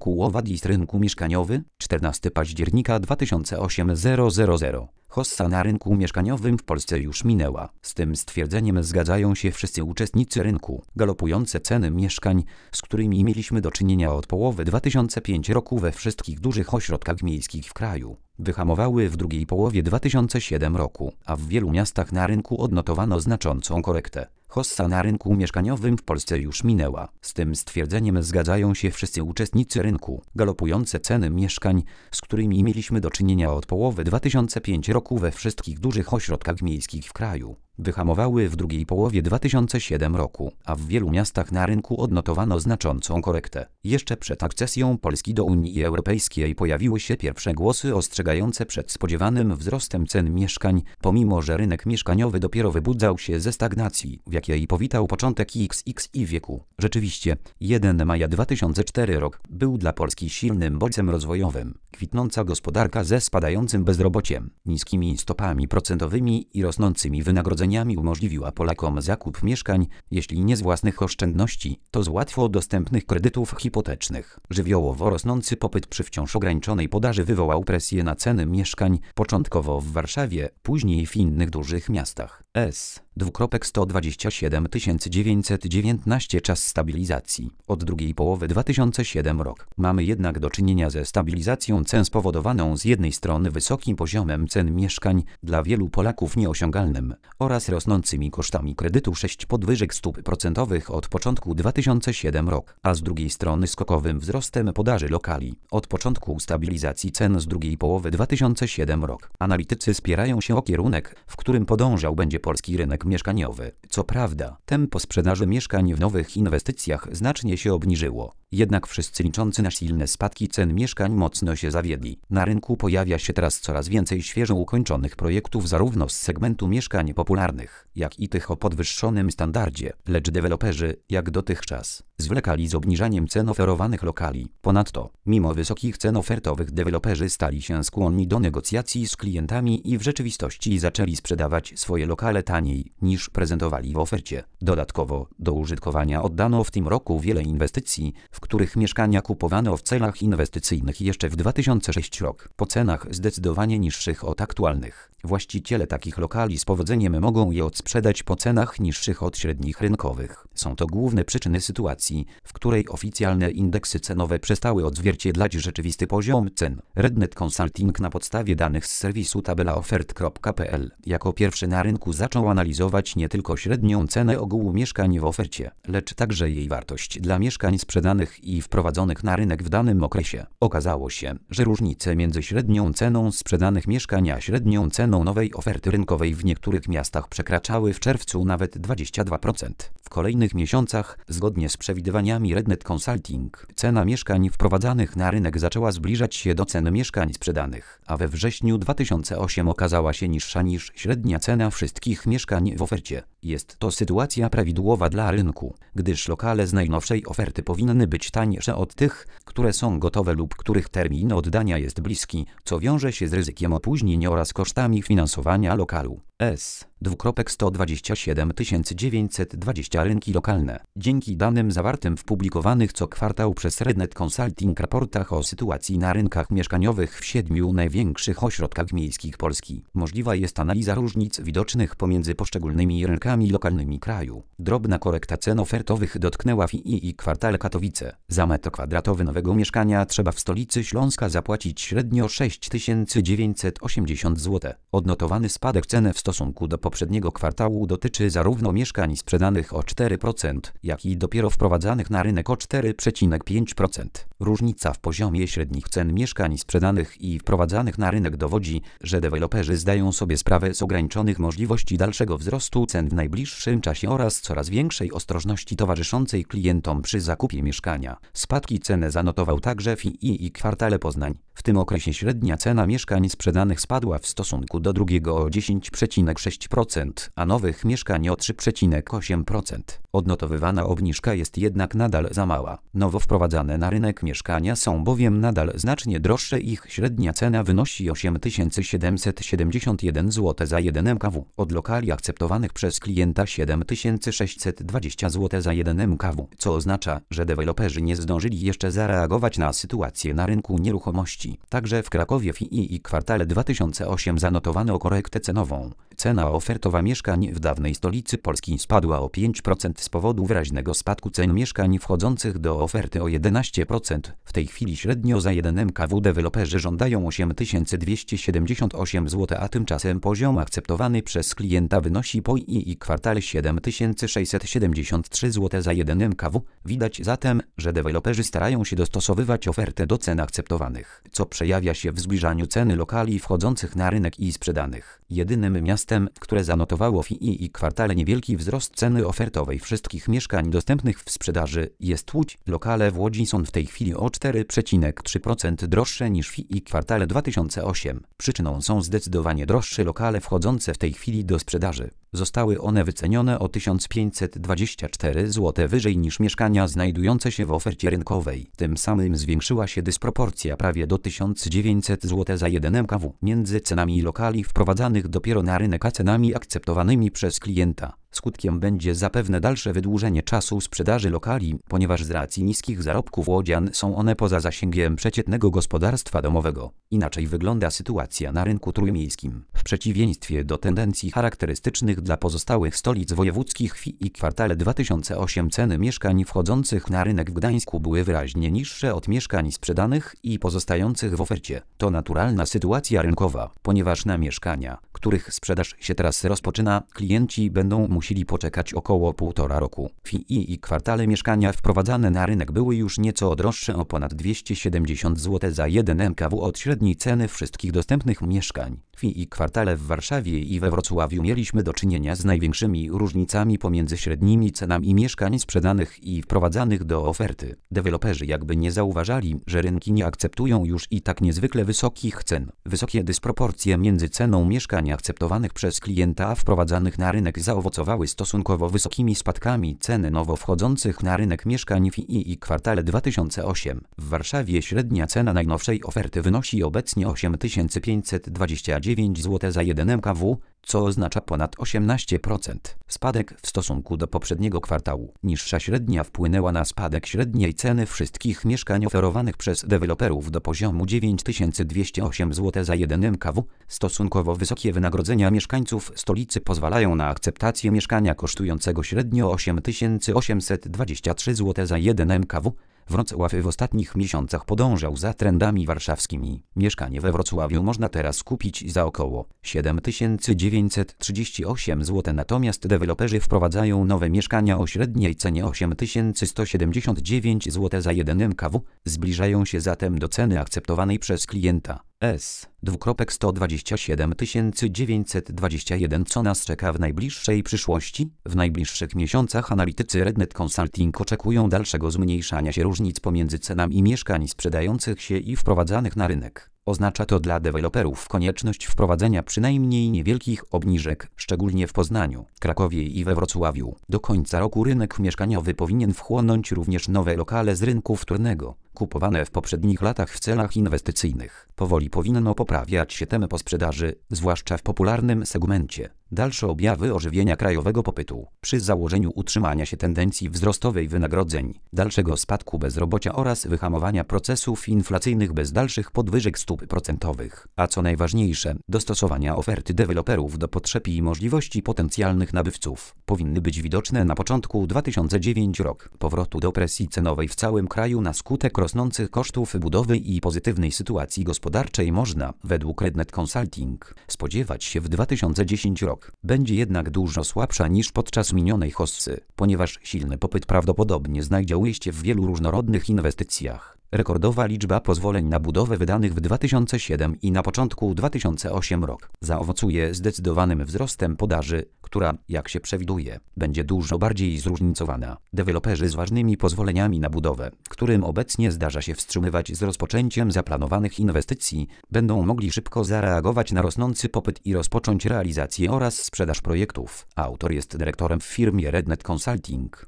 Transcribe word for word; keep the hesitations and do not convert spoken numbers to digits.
Artykuł o wadis rynku mieszkaniowy, czternastego października dwa tysiące ósmego. Hossa na rynku mieszkaniowym w Polsce już minęła. Z tym stwierdzeniem zgadzają się wszyscy uczestnicy rynku. Galopujące ceny mieszkań, z którymi mieliśmy do czynienia od połowy dwa tysiące piątego roku we wszystkich dużych ośrodkach miejskich w kraju, wyhamowały w drugiej połowie dwa tysiące siódmego roku, a w wielu miastach na rynku odnotowano znaczącą korektę. Hossa na rynku mieszkaniowym w Polsce już minęła. Z tym stwierdzeniem zgadzają się wszyscy uczestnicy rynku. Galopujące ceny mieszkań, z którymi mieliśmy do czynienia od połowy dwa tysiące piątego roku we wszystkich dużych ośrodkach miejskich w kraju, wyhamowały w drugiej połowie dwa tysiące siódmego roku, a w wielu miastach na rynku odnotowano znaczącą korektę. Jeszcze przed akcesją Polski do Unii Europejskiej pojawiły się pierwsze głosy ostrzegające przed spodziewanym wzrostem cen mieszkań, pomimo że rynek mieszkaniowy dopiero wybudzał się ze stagnacji, w jakiej powitał początek iks iks i wieku. Rzeczywiście, pierwszego maja dwa tysiące czwartego rok był dla Polski silnym bodźcem rozwojowym. Kwitnąca gospodarka ze spadającym bezrobociem, niskimi stopami procentowymi i rosnącymi wynagrodzeniami umożliwiła Polakom zakup mieszkań, jeśli nie z własnych oszczędności, to z łatwo dostępnych kredytów hipotecznych. Żywiołowo rosnący popyt przy wciąż ograniczonej podaży wywołał presję na ceny mieszkań, początkowo w Warszawie, później w innych dużych miastach. S. sto dwadzieścia siedem tysięcy dziewięćset dziewiętnaście Czas stabilizacji. Od drugiej połowy dwa tysiące siódmego rok. Mamy jednak do czynienia ze stabilizacją cen spowodowaną z jednej strony wysokim poziomem cen mieszkań, dla wielu Polaków nieosiągalnym, oraz rosnącymi kosztami kredytu sześć podwyżek stóp procentowych od początku dwa tysiące siódmego rok, a z drugiej strony skokowym wzrostem podaży lokali. Od początku stabilizacji cen z drugiej połowy dwa tysiące siódmego rok. Analitycy spierają się o kierunek, w którym podążał będzie polski rynek mieszkaniowy. Co prawda, tempo sprzedaży mieszkań w nowych inwestycjach znacznie się obniżyło. Jednak wszyscy liczący na silne spadki cen mieszkań mocno się zawiedli. Na rynku pojawia się teraz coraz więcej świeżo ukończonych projektów zarówno z segmentu mieszkań popularnych, jak i tych o podwyższonym standardzie, lecz deweloperzy, jak dotychczas, zwlekali z obniżaniem cen oferowanych lokali. Ponadto, mimo wysokich cen ofertowych deweloperzy stali się skłonni do negocjacji z klientami i w rzeczywistości zaczęli sprzedawać swoje lokale taniej, niż prezentowali w ofercie. Dodatkowo, do użytkowania oddano w tym roku wiele inwestycji, w których mieszkania kupowano w celach inwestycyjnych jeszcze w dwa tysiące szóstym roku, po cenach zdecydowanie niższych od aktualnych. Właściciele takich lokali z powodzeniem mogą je odsprzedać po cenach niższych od średnich rynkowych. Są to główne przyczyny sytuacji, w której oficjalne indeksy cenowe przestały odzwierciedlać rzeczywisty poziom cen. Rednet Consulting na podstawie danych z serwisu tabela ofert kropka p l jako pierwszy na rynku zaczął analizować nie tylko średnią cenę ogółu mieszkań w ofercie, lecz także jej wartość dla mieszkań sprzedanych i wprowadzonych na rynek w danym okresie. Okazało się, że różnice między średnią ceną sprzedanych mieszkań a średnią ceną nowej oferty rynkowej w niektórych miastach przekraczały w czerwcu nawet dwadzieścia dwa procent. W kolejnych miesiącach, zgodnie z przewidywaniami Rednet Consulting, cena mieszkań wprowadzanych na rynek zaczęła zbliżać się do cen mieszkań sprzedanych, a we wrześniu dwa tysiące ósmego okazała się niższa niż średnia cena wszystkich mieszkań w ofercie. Jest to sytuacja prawidłowa dla rynku, gdyż lokale z najnowszej oferty powinny być tańsze od tych, które są gotowe lub których termin oddania jest bliski, co wiąże się z ryzykiem opóźnień oraz kosztami finansowania lokalu. S. sto dwadzieścia siedem tysięcy dziewięćset dwadzieścia Rynki lokalne. Dzięki danym zawartym w publikowanych co kwartał przez Rednet Consulting raportach o sytuacji na rynkach mieszkaniowych w siedmiu największych ośrodkach miejskich Polski, możliwa jest analiza różnic widocznych pomiędzy poszczególnymi rynkami lokalnymi kraju. Drobna korekta cen ofertowych dotknęła w I I kwartale Katowice. Za metr kwadratowy nowego mieszkania trzeba w stolicy Śląska zapłacić średnio sześć tysięcy dziewięćset osiemdziesiąt złotych. Odnotowany spadek cen w stosunku do poprzedniego kwartału dotyczy zarówno mieszkań sprzedanych o cztery procent, jak i dopiero wprowadzanych na rynek o cztery przecinek pięć procent. Różnica w poziomie średnich cen mieszkań sprzedanych i wprowadzanych na rynek dowodzi, że deweloperzy zdają sobie sprawę z ograniczonych możliwości dalszego wzrostu cen w najbliższym czasie oraz coraz większej ostrożności towarzyszącej klientom przy zakupie mieszkania. Spadki cen zanotował także w I I kwartale Poznań. W tym okresie średnia cena mieszkań sprzedanych spadła w stosunku do drugiego o dziesięć przecinek sześć procent, a nowych mieszkań o trzy przecinek osiem procent. Odnotowywana obniżka jest jednak nadal za mała. Nowo wprowadzane na rynek mieszkania są bowiem nadal znacznie droższe. Ich średnia cena wynosi osiem tysięcy siedemset siedemdziesiąt jeden złotych za jeden M K W. Od lokali akceptowanych przez klienta siedem tysięcy sześćset dwadzieścia złotych za jeden M K W, co oznacza, że deweloperzy nie zdążyli jeszcze zareagować na sytuację na rynku nieruchomości. Także w Krakowie w I I kwartale dwa tysiące ósmym zanotowano korektę cenową. Cena ofertowa mieszkań w dawnej stolicy Polski spadła o pięć procent z powodu wyraźnego spadku cen mieszkań wchodzących do oferty o jedenaście procent. W tej chwili średnio za jeden M K W deweloperzy żądają osiem tysięcy dwieście siedemdziesiąt osiem złotych, a tymczasem poziom akceptowany przez klienta wynosi po I I kwartale siedem tysięcy sześćset siedemdziesiąt trzy złote za jeden M K W. Widać zatem, że deweloperzy starają się dostosowywać ofertę do cen akceptowanych, co przejawia się w zbliżaniu ceny lokali wchodzących na rynek i sprzedanych. Jedynym miastem, które zanotowało w I I kwartale niewielki wzrost ceny ofertowej wszystkich mieszkań dostępnych w sprzedaży, jest Łódź. Lokale w Łodzi są w tej chwili o cztery przecinek trzy procent droższe niż w I I kwartale dwa tysiące ósmym. Przyczyną są zdecydowanie droższe lokale wchodzące w tej chwili do sprzedaży. Zostały one wycenione o tysiąc pięćset dwadzieścia cztery złote wyżej niż mieszkania znajdujące się w ofercie rynkowej. Tym samym zwiększyła się dysproporcja prawie do tysiąc dziewięćset złotych za jeden M K W między cenami lokali wprowadzanych dopiero na rynek a cenami akceptowanymi przez klienta. Skutkiem będzie zapewne dalsze wydłużenie czasu sprzedaży lokali, ponieważ z racji niskich zarobków łodzian są one poza zasięgiem przeciętnego gospodarstwa domowego. Inaczej wygląda sytuacja na rynku trójmiejskim. W przeciwieństwie do tendencji charakterystycznych dla pozostałych stolic wojewódzkich w I I kwartale dwa tysiące ósmym ceny mieszkań wchodzących na rynek w Gdańsku były wyraźnie niższe od mieszkań sprzedanych i pozostających w ofercie. To naturalna sytuacja rynkowa, ponieważ na mieszkania, których sprzedaż się teraz rozpoczyna, klienci będą musieli poczekać około półtora roku. W I I kwartale mieszkania wprowadzane na rynek były już nieco droższe o ponad dwieście siedemdziesiąt złotych za jeden M K W od średniej ceny wszystkich dostępnych mieszkań. W I I kwartale w Warszawie i we Wrocławiu mieliśmy do czynienia z największymi różnicami pomiędzy średnimi cenami mieszkań sprzedanych i wprowadzanych do oferty. Deweloperzy jakby nie zauważali, że rynki nie akceptują już i tak niezwykle wysokich cen. Wysokie dysproporcje między ceną mieszkań akceptowanych przez klienta a wprowadzanych na rynek zaowocowały stosunkowo wysokimi spadkami ceny nowo wchodzących na rynek mieszkań w I I kwartale dwa tysiące ósmym. W Warszawie średnia cena najnowszej oferty wynosi obecnie osiem tysięcy pięćset dwadzieścia dziewięć złotych za jeden M K W, co oznacza ponad osiemnaście procent spadek w stosunku do poprzedniego kwartału. Niższa średnia wpłynęła na spadek średniej ceny wszystkich mieszkań oferowanych przez deweloperów do poziomu dziewięć tysięcy dwieście osiem złotych za jeden M K W. Stosunkowo wysokie wynagrodzenia mieszkańców stolicy pozwalają na akceptację mieszkania kosztującego średnio osiem tysięcy osiemset dwadzieścia trzy złote za jeden M K W. Wrocław w ostatnich miesiącach podążał za trendami warszawskimi. Mieszkanie we Wrocławiu można teraz kupić za około siedem tysięcy dziewięćset trzydzieści osiem złotych, natomiast deweloperzy wprowadzają nowe mieszkania o średniej cenie osiem tysięcy sto siedemdziesiąt dziewięć złotych za jeden M K W. Zbliżają się zatem do ceny akceptowanej przez klienta. S. sto dwadzieścia siedem tysięcy dziewięćset dwadzieścia jeden. Co nas czeka w najbliższej przyszłości? W najbliższych miesiącach analitycy Rednet Consulting oczekują dalszego zmniejszania się różnic pomiędzy cenami mieszkań sprzedających się i wprowadzanych na rynek. Oznacza to dla deweloperów konieczność wprowadzenia przynajmniej niewielkich obniżek, szczególnie w Poznaniu, Krakowie i we Wrocławiu. Do końca roku rynek mieszkaniowy powinien wchłonąć również nowe lokale z rynku wtórnego, kupowane w poprzednich latach w celach inwestycyjnych. Powoli powinno poprawiać się tempo sprzedaży, zwłaszcza w popularnym segmencie. Dalsze objawy ożywienia krajowego popytu przy założeniu utrzymania się tendencji wzrostowej wynagrodzeń, dalszego spadku bezrobocia oraz wyhamowania procesów inflacyjnych bez dalszych podwyżek stóp procentowych, a co najważniejsze, dostosowania oferty deweloperów do potrzeb i możliwości potencjalnych nabywców, powinny być widoczne na początku dwa tysiące dziewiątego roku. Powrotu do presji cenowej w całym kraju na skutek rosnących kosztów budowy i pozytywnej sytuacji gospodarczej można, według Rednet Consulting, spodziewać się w dwa tysiące dziesiątym roku. Będzie jednak dużo słabsza niż podczas minionej hossy, ponieważ silny popyt prawdopodobnie znajdzie ujście w wielu różnorodnych inwestycjach. Rekordowa liczba pozwoleń na budowę wydanych w dwa tysiące siódmym i na początku dwa tysiące ósmego roku zaowocuje zdecydowanym wzrostem podaży, która, jak się przewiduje, będzie dużo bardziej zróżnicowana. Deweloperzy z ważnymi pozwoleniami na budowę, którym obecnie zdarza się wstrzymywać z rozpoczęciem zaplanowanych inwestycji, będą mogli szybko zareagować na rosnący popyt i rozpocząć realizację oraz sprzedaż projektów. Autor jest dyrektorem w firmie Rednet Consulting.